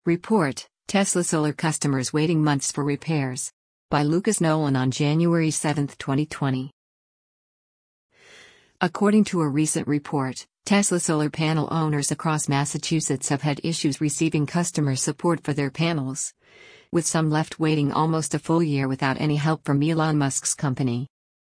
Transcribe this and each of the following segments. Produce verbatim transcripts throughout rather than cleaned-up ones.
Report, Tesla solar customers waiting months for repairs. By Lucas Nolan on January seventh, twenty twenty. According to a recent report, Tesla solar panel owners across Massachusetts have had issues receiving customer support for their panels, with some left waiting almost a full year without any help from Elon Musk's company.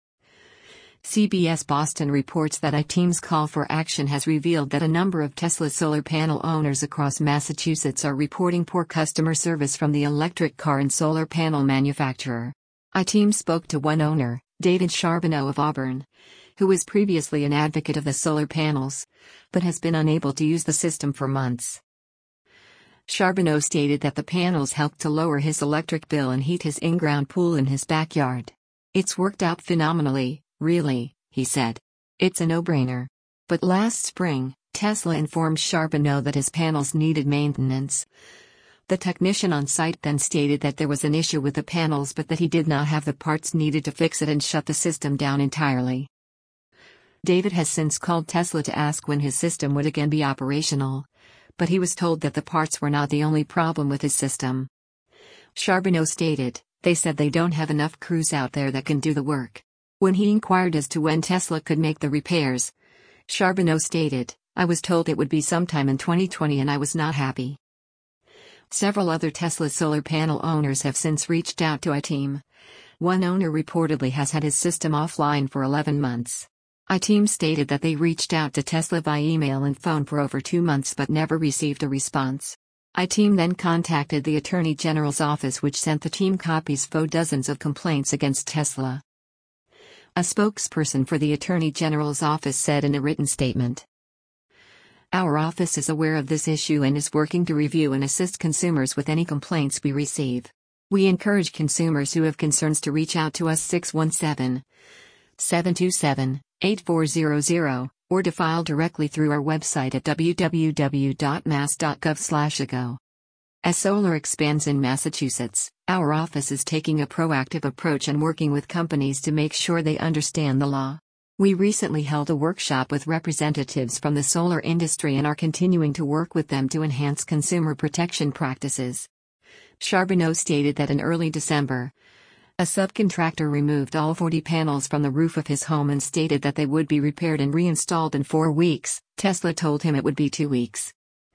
C B S Boston reports that iTeam's call for action has revealed that a number of Tesla solar panel owners across Massachusetts are reporting poor customer service from the electric car and solar panel manufacturer. iTeam spoke to one owner, David Charbonneau of Auburn, who was previously an advocate of the solar panels, but has been unable to use the system for months. Charbonneau stated that the panels helped to lower his electric bill and heat his in-ground pool in his backyard. "It's worked out phenomenally, really," he said. "It's a no-brainer." But last spring, Tesla informed Charbonneau that his panels needed maintenance. The technician on site then stated that there was an issue with the panels but that he did not have the parts needed to fix it and shut the system down entirely. David has since called Tesla to ask when his system would again be operational, but he was told that the parts were not the only problem with his system. Charbonneau stated, "They said they don't have enough crews out there that can do the work." When he inquired as to when Tesla could make the repairs, Charbonneau stated, "I was told it would be sometime in twenty twenty and I was not happy." Several other Tesla solar panel owners have since reached out to iTeam. One owner reportedly has had his system offline for eleven months. iTeam stated that they reached out to Tesla via email and phone for over two months but never received a response. iTeam then contacted the Attorney General's office, which sent the team copies of dozens of complaints against Tesla. A spokesperson for the Attorney General's office said in a written statement, "Our office is aware of this issue and is working to review and assist consumers with any complaints we receive. We encourage consumers who have concerns to reach out to us six one seven, seven two seven, eight four zero zero, or to file directly through our website at w w w dot mass dot gov slash ago. As solar expands in Massachusetts, our office is taking a proactive approach and working with companies to make sure they understand the law. We recently held a workshop with representatives from the solar industry and are continuing to work with them to enhance consumer protection practices." Charbonneau stated that in early December, a subcontractor removed all forty panels from the roof of his home and stated that they would be repaired and reinstalled in four weeks. Tesla told him it would be two weeks.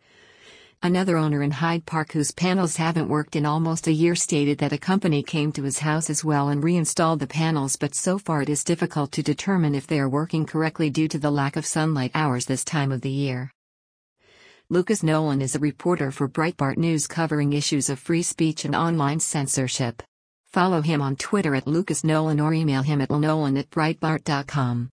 Another owner in Hyde Park whose panels haven't worked in almost a year stated that a company came to his house as well and reinstalled the panels, but so far it is difficult to determine if they are working correctly due to the lack of sunlight hours this time of the year. Lucas Nolan is a reporter for Breitbart News covering issues of free speech and online censorship. Follow him on Twitter at Lucas Nolan or email him at nolan at breitbart dot com.